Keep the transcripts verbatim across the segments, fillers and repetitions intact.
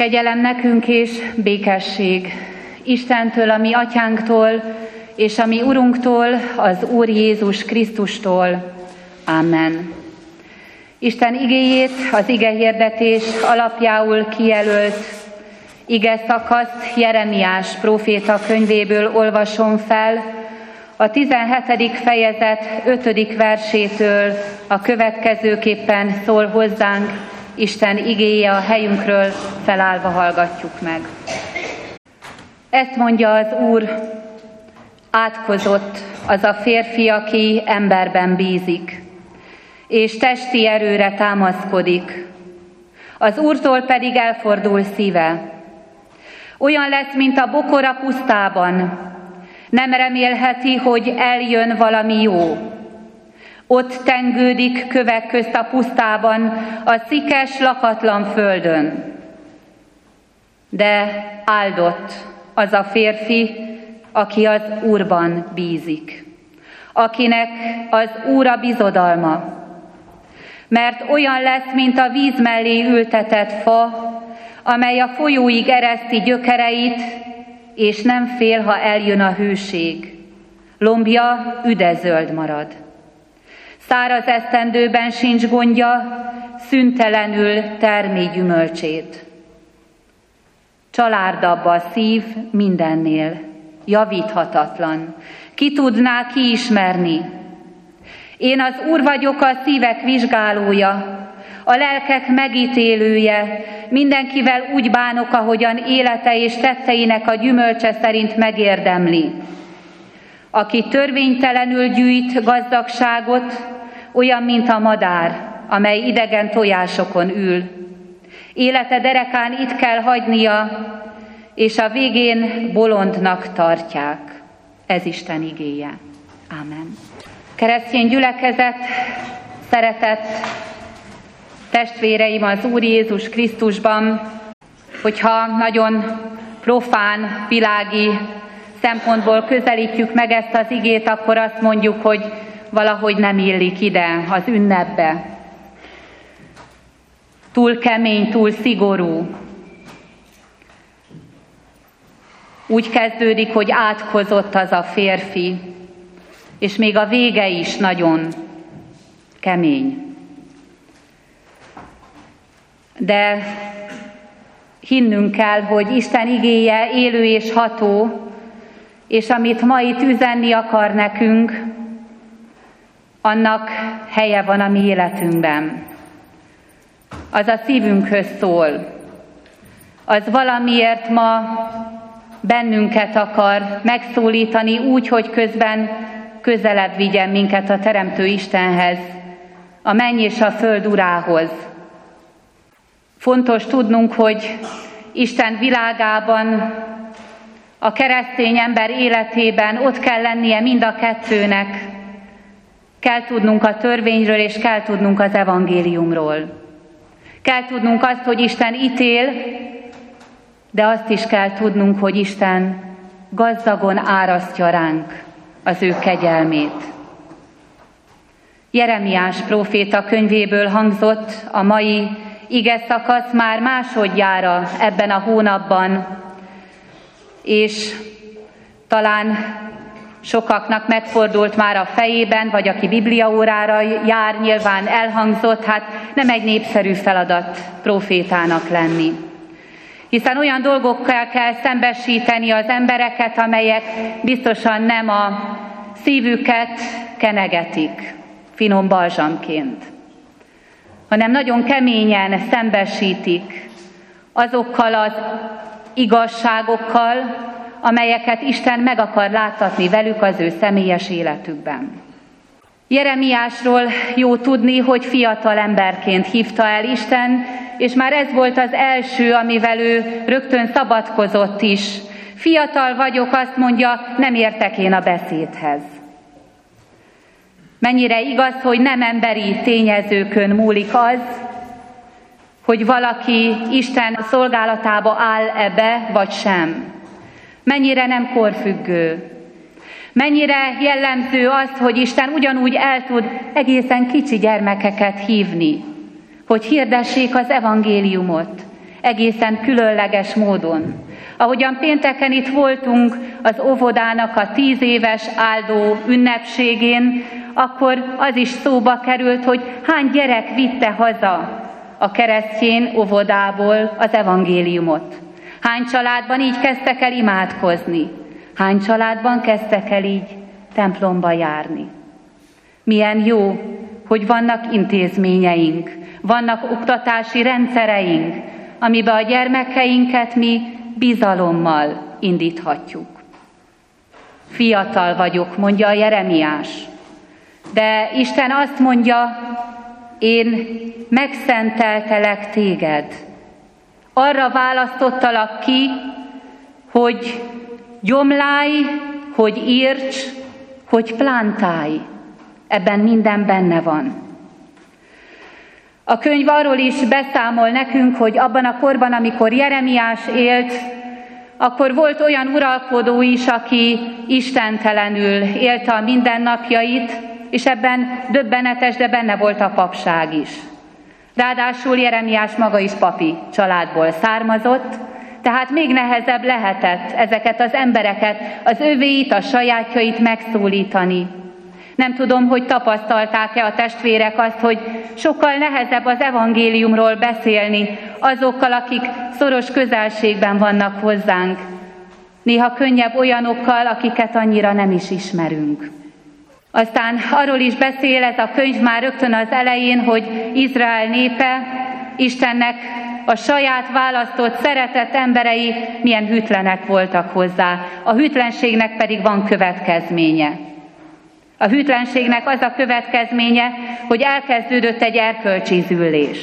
Kegyelem nekünk és békesség Istentől, a mi atyánktól, és a mi Urunktól, az Úr Jézus Krisztustól. Amen. Isten igéjét az igehirdetés alapjául kijelölt ige szakaszt Jeremiás próféta könyvéből olvasom fel, a tizenhetedik fejezet ötödik versétől a következőképpen szól hozzánk, Isten igéje, a helyünkről felállva hallgatjuk meg. Ezt mondja az Úr: átkozott az a férfi, aki emberben bízik, és testi erőre támaszkodik. Az Úrtól pedig elfordul szíve. Olyan lesz, mint a bokor a pusztában. Nem remélheti, hogy eljön valami jó. Ott tengődik kövek közt a pusztában, a szikes, lakatlan földön. De áldott az a férfi, aki az Úrban bízik, akinek az Úr a bizodalma. Mert olyan lesz, mint a víz mellé ültetett fa, amely a folyóig ereszti gyökereit, és nem fél, ha eljön a hőség. Lombja üdezöld marad. Száraz esztendőben sincs gondja, szüntelenül termé gyümölcsét. Csalárdabb a szív mindennél, javíthatatlan. Ki tudná kiismerni? Én az Úr vagyok, a szívek vizsgálója, a lelkek megítélője, mindenkivel úgy bánok, ahogyan élete és tetteinek a gyümölcse szerint megérdemli. Aki törvénytelenül gyűjt gazdagságot, olyan, mint a madár, amely idegen tojásokon ül. Élete derekán itt kell hagynia, és a végén bolondnak tartják. Ez Isten igéje. Ámen. Keresztény gyülekezet, szeretett testvéreim az Úr Jézus Krisztusban, hogyha nagyon profán, világi szempontból közelítjük meg ezt az igét, akkor azt mondjuk, hogy valahogy nem illik ide az ünnepbe. Túl kemény, túl szigorú. Úgy kezdődik, hogy átkozott az a férfi, és még a vége is nagyon kemény. De hinnünk kell, hogy Isten igéje élő és ható, és amit ma itt üzenni akar nekünk, annak helye van a mi életünkben. Az a szívünkhöz szól. Az valamiért ma bennünket akar megszólítani úgy, hogy közben közelebb vigyen minket a Teremtő Istenhez, a menny és a föld urához. Fontos tudnunk, hogy Isten világában, a keresztény ember életében ott kell lennie mind a kettőnek. Kell tudnunk a törvényről, és kell tudnunk az evangéliumról. Kell tudnunk azt, hogy Isten ítél, de azt is kell tudnunk, hogy Isten gazdagon árasztja ránk az ő kegyelmét. Jeremiás próféta könyvéből hangzott a mai ige szakasz már másodjára ebben a hónapban, és talán sokaknak megfordult már a fejében, vagy aki bibliaórára jár, nyilván elhangzott, hát nem egy népszerű feladat prófétának lenni. Hiszen olyan dolgokkal kell szembesíteni az embereket, amelyek biztosan nem a szívüket kenegetik, finom balzsamként, hanem nagyon keményen szembesítik azokkal az igazságokkal, amelyeket Isten meg akar láttatni velük az ő személyes életükben. Jeremiásról jó tudni, hogy fiatal emberként hívta el Isten, és már ez volt az első, amivel ő rögtön szabadkozott is. Fiatal vagyok, azt mondja, nem értek én a beszédhez. Mennyire igaz, hogy nem emberi tényezőkön múlik az, hogy valaki Isten szolgálatába áll ebbe, vagy sem. Mennyire nem korfüggő. Mennyire jellemző az, hogy Isten ugyanúgy el tud egészen kicsi gyermekeket hívni, hogy hirdessék az evangéliumot. egészen különleges módon. Ahogyan pénteken itt voltunk az óvodának a tíz éves áldó ünnepségén, akkor az is szóba került, hogy hány gyerek vitte haza a keresztjén óvodából az evangéliumot. Hány családban így kezdtek el imádkozni, hány családban kezdtek el így templomba járni. Milyen jó, hogy vannak intézményeink, vannak oktatási rendszereink, amiben a gyermekeinket mi bizalommal indíthatjuk. Fiatal vagyok, mondja a Jeremiás, de Isten azt mondja, én megszenteltelek téged. Arra választottalak ki, hogy gyomlálj, hogy írts, hogy plántálj. Ebben minden benne van. A könyv arról is beszámol nekünk, hogy abban a korban, amikor Jeremiás élt, akkor volt olyan uralkodó is, aki istentelenül élte a mindennapjait, és ebben döbbenetes, de benne volt a papság is. Ráadásul Jeremiás maga is papi családból származott, tehát még nehezebb lehetett ezeket az embereket, az övéit, a sajátjait megszólítani. Nem tudom, hogy tapasztalták-e a testvérek azt, hogy sokkal nehezebb az evangéliumról beszélni azokkal, akik szoros közelségben vannak hozzánk. Néha könnyebb olyanokkal, akiket annyira nem is ismerünk. Aztán arról is beszél ez a könyv már rögtön az elején, hogy Izrael népe, Istennek a saját választott, szeretett emberei milyen hűtlenek voltak hozzá. A hűtlenségnek pedig van következménye. A hűtlenségnek az a következménye, hogy elkezdődött egy erkölcsi züllés.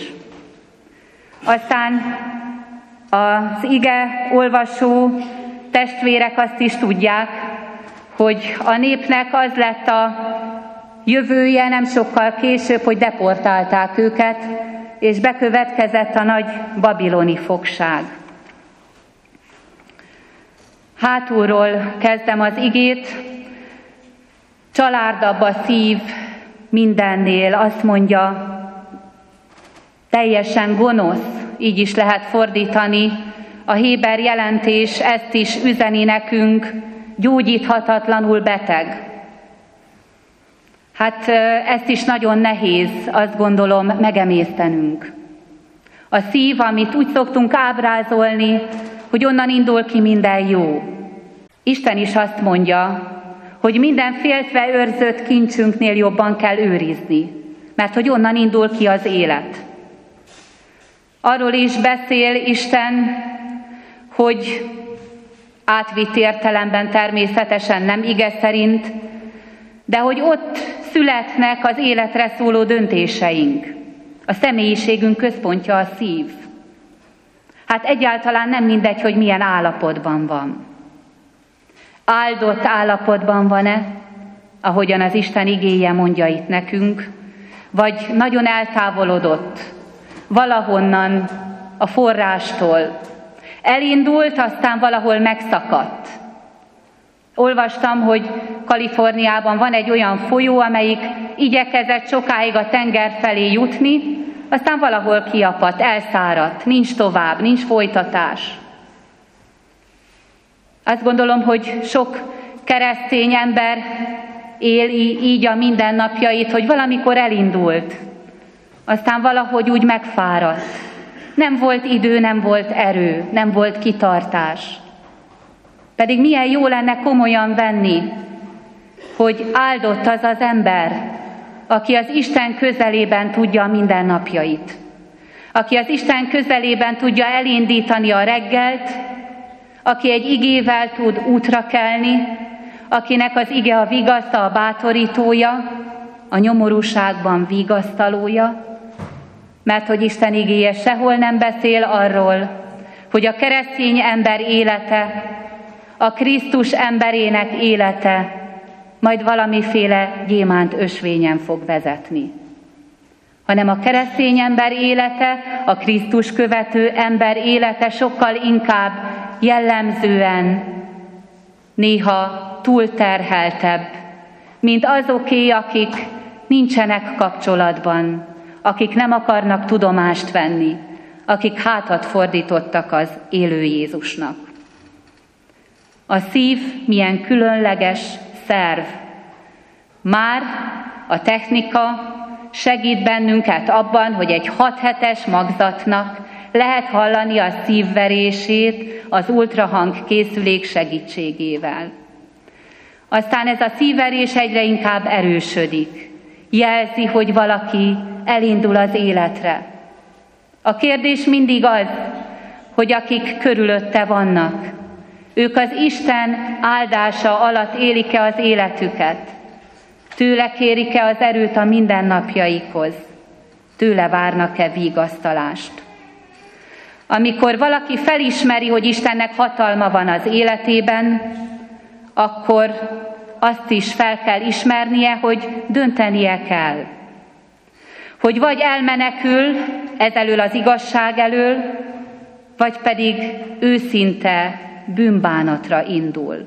Aztán az ige olvasó testvérek azt is tudják, hogy a népnek az lett a jövője nem sokkal később, hogy deportálták őket, és bekövetkezett a nagy babiloni fogság. Hátulról kezdem az igét, csalárdabb a szív mindennél, azt mondja, teljesen gonosz, így is lehet fordítani. A héber jelentés ezt is üzeni nekünk, gyógyíthatatlanul beteg. Hát ezt is nagyon nehéz, azt gondolom, megemésztenünk. A szív, amit úgy szoktunk ábrázolni, hogy onnan indul ki minden jó. Isten is azt mondja, hogy minden féltve őrzött kincsünknél jobban kell őrizni, mert hogy onnan indul ki az élet. Arról is beszél Isten, hogy átvitt értelemben természetesen nem ige szerint, de hogy ott születnek az életre szóló döntéseink. A személyiségünk központja a szív. Hát egyáltalán nem mindegy, hogy milyen állapotban van. Áldott állapotban van-e, ahogyan az Isten igéje mondja itt nekünk, vagy nagyon eltávolodott, valahonnan a forrástól. Elindult, aztán valahol megszakadt. Olvastam, hogy Kaliforniában van egy olyan folyó, amelyik igyekezett sokáig a tenger felé jutni, aztán valahol kiapadt, elszáradt, nincs tovább, nincs folytatás. Azt gondolom, hogy sok keresztény ember éli így a mindennapjait, hogy valamikor elindult, aztán valahogy úgy megfáradt. Nem volt idő, nem volt erő, nem volt kitartás. Pedig milyen jó lenne komolyan venni, hogy áldott az az ember, aki az Isten közelében tudja a mindennapjait. Aki az Isten közelében tudja elindítani a reggelt, aki egy igével tud útra kelni, akinek az ige a vigaszta, a bátorítója, a nyomorúságban vigasztalója, mert hogy Isten igéje sehol nem beszél arról, hogy a keresztény ember élete, a Krisztus emberének élete majd valamiféle gyémánt ösvényen fog vezetni. Hanem a keresztény ember élete, a Krisztus követő ember élete sokkal inkább jellemzően, néha túlterheltebb, mint azoké, akik nincsenek kapcsolatban, akik nem akarnak tudomást venni, akik hátat fordítottak az élő Jézusnak. A szív milyen különleges szerv. Már a technika segít bennünket abban, hogy egy hat hetes magzatnak lehet hallani a szívverését az ultrahang készülék segítségével. Aztán ez a szívverés egyre inkább erősödik. Jelzi, hogy valaki elindul az életre. A kérdés mindig az, hogy akik körülötte vannak, ők az Isten áldása alatt élik-e az életüket, tőle kérik-e az erőt a mindennapjaikhoz, tőle várnak-e vigasztalást. Amikor valaki felismeri, hogy Istennek hatalma van az életében, akkor azt is fel kell ismernie, hogy döntenie kell. Hogy vagy elmenekül ezelől az igazság elől, vagy pedig őszinte bűnbánatra indul.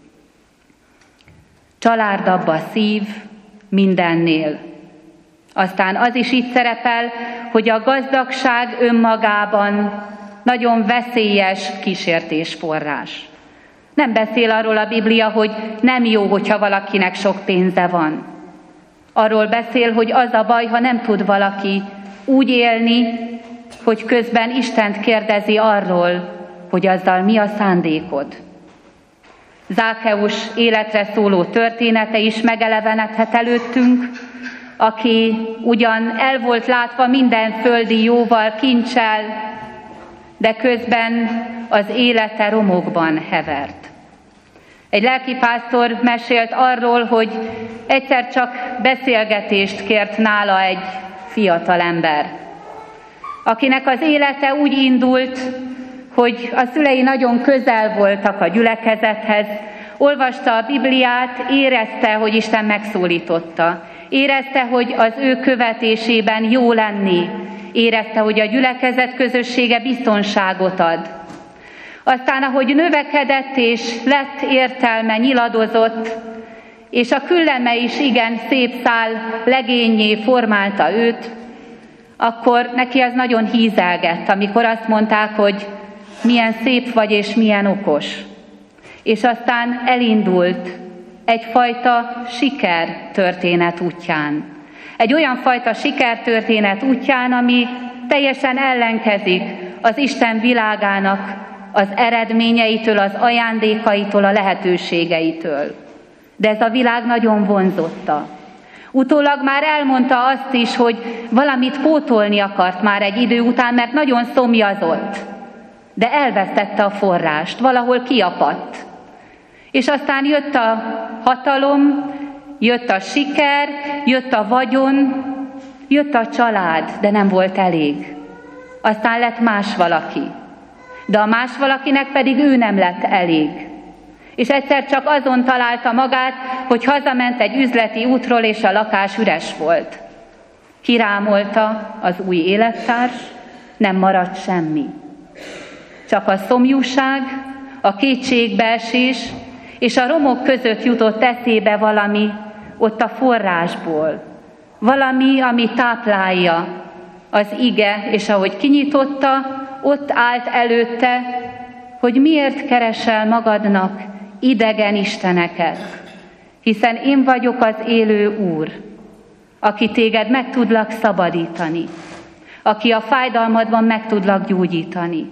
Csalárdabb a szív mindennél. Aztán az is itt szerepel, hogy a gazdagság önmagában nagyon veszélyes kísértésforrás. Nem beszél arról a Biblia, hogy nem jó, hogyha valakinek sok pénze van. Arról beszél, hogy az a baj, ha nem tud valaki úgy élni, hogy közben Istent kérdezi arról, hogy azzal mi a szándékod. Zákeus életre szóló története is megelevenedhet előttünk, aki ugyan el volt látva minden földi jóval, kincsel, de közben az élete romokban hevert. Egy lelkipásztor mesélt arról, hogy egyszer csak beszélgetést kért nála egy fiatalember, akinek az élete úgy indult, hogy a szülei nagyon közel voltak a gyülekezethez, olvasta a Bibliát, érezte, hogy Isten megszólította. Érezte, hogy az ő követésében jó lenni. Érezte, hogy a gyülekezet közössége biztonságot ad. Aztán, ahogy növekedett és lett értelme, nyiladozott, és a külleme is igen szép szál legényé formálta őt, akkor neki az nagyon hízelgett, amikor azt mondták, hogy milyen szép vagy és milyen okos. És aztán elindult egyfajta sikertörténet útján. Egy olyan fajta sikertörténet útján, ami teljesen ellenkezik az Isten világának az eredményeitől, az ajándékaitól, a lehetőségeitől. De ez a világ nagyon vonzotta. Utólag már elmondta azt is, hogy valamit pótolni akart már egy idő után, mert nagyon szomjazott. De elvesztette a forrást, valahol kiapadt. És aztán jött a hatalom, jött a siker, jött a vagyon, jött a család, de nem volt elég. Aztán lett más valaki. De a más valakinek pedig ő nem lett elég. És egyszer csak azon találta magát, hogy hazament egy üzleti útról, és a lakás üres volt. Kirámolta az új élettárs, nem maradt semmi. Csak a szomjúság, a kétségbeesés és a romok között jutott eszébe valami ott a forrásból. Valami, ami táplálja az ige, és ahogy kinyitotta, ott állt előtte, hogy miért keresel magadnak idegen isteneket, hiszen én vagyok az élő Úr, aki téged meg tudlak szabadítani, aki a fájdalmadban meg tudlak gyógyítani,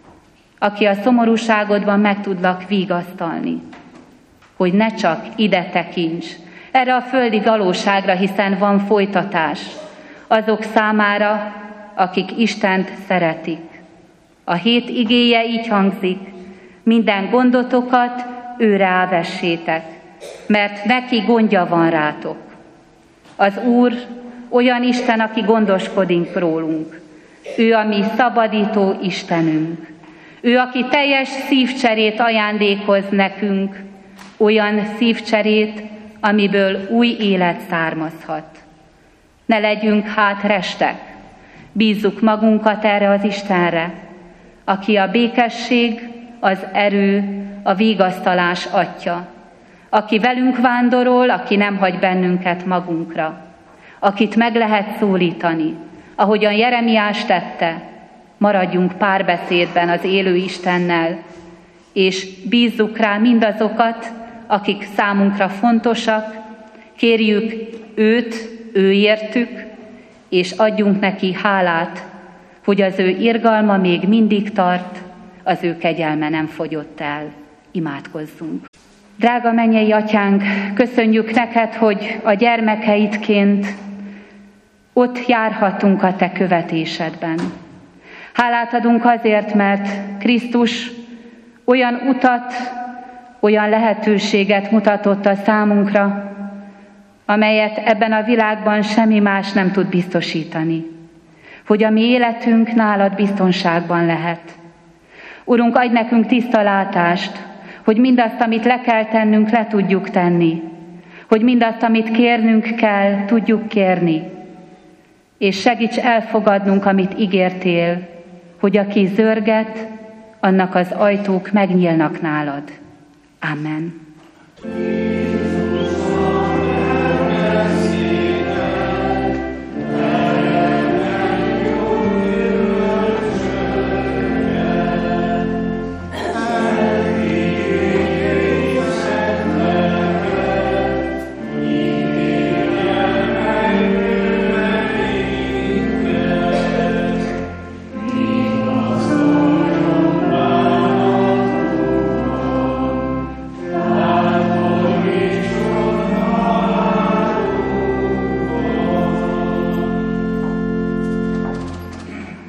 aki a szomorúságodban meg tudlak vigasztalni, hogy ne csak ide tekints, erre a földi valóságra, hiszen van folytatás azok számára, akik Istent szeretik. A hét igéje így hangzik: minden gondotokat őre ávessétek, mert neki gondja van rátok. Az Úr olyan Isten, aki gondoskodik rólunk. Ő a mi szabadító Istenünk. Ő, aki teljes szívcserét ajándékoz nekünk, olyan szívcserét, amiből új élet származhat. Ne legyünk hát restek, bízzuk magunkat erre az Istenre, aki a békesség, az erő, a vigasztalás atya, aki velünk vándorol, aki nem hagy bennünket magunkra, akit meg lehet szólítani, ahogyan Jeremiás tette, maradjunk párbeszédben az élő Istennel, és bízzuk rá mindazokat, akik számunkra fontosak, kérjük őt, őértük, és adjunk neki hálát, hogy az ő irgalma még mindig tart, az ő kegyelme nem fogyott el. Imádkozzunk. Drága mennyei Atyánk, köszönjük neked, hogy a gyermekeidként ott járhatunk a te követésedben. Hálát adunk azért, mert Krisztus olyan utat, olyan lehetőséget mutatott a számunkra, amelyet ebben a világban semmi más nem tud biztosítani, hogy a mi életünk nálad biztonságban lehet. Urunk, adj nekünk tiszta látást, hogy mindazt, amit le kell tennünk, le tudjuk tenni, hogy mindazt, amit kérnünk kell, tudjuk kérni, és segíts elfogadnunk, amit ígértél, hogy aki zörget, annak az ajtók megnyílnak nálad. Amen.